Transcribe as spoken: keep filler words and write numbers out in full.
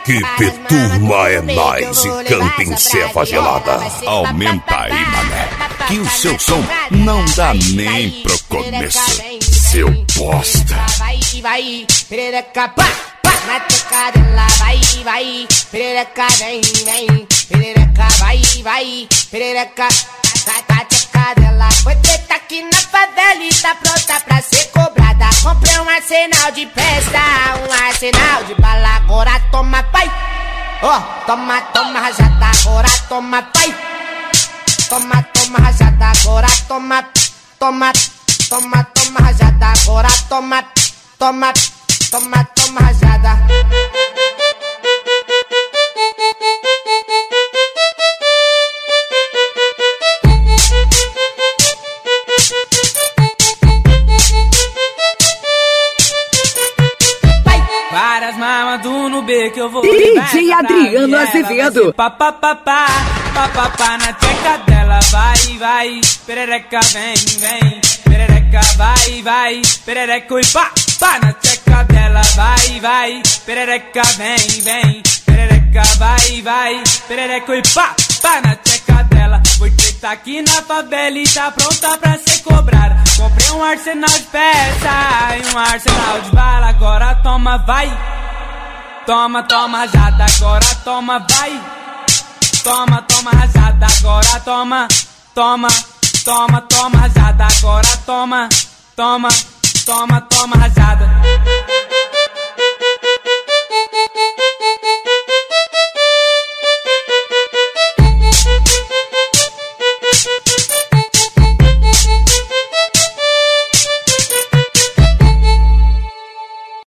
Equipe Turma é Nós e canta em ceva gelada. Aumenta aí, mané, que o seu som não dá nem pro começo. Seu bosta. Vai, vai, perereca, pá, pá, na teca dela, vai, vai, perereca, vem, vem, perereca, vai, vai, perereca, na, na teca dela. Foi feita aqui na favela e tá pronta pra ser cobrada. Comprei um arsenal de peça, um arsenal de bala, agora toma, pai. Ó, oh, toma, toma, rajada, agora toma, pai. Toma, toma, rajada, agora toma, toma, toma, toma, rajada, agora toma, toma, toma, toma, rajada. Várias mamas do no B que eu vou D J Adriano Azevedo. Papapá, papapá na tcheca dela. Vai, vai, perereca vem, vem. Perereca vai, vai, perereca e pá, pá na tcheca dela. Vai, vai, perereca vem, vem. Perereca vai, vai, perereca e pá, pá na tcheca dela. Porque tá aqui na favela e tá pronta pra ser cobrada. Comprei um arsenal de peça e um arsenal de bala. Agora toma, vai. Toma, toma, rajada, agora toma, vai. Toma, toma, rajada, agora toma. Toma, toma, toma, rajada, agora toma. Toma, toma, toma, rajada.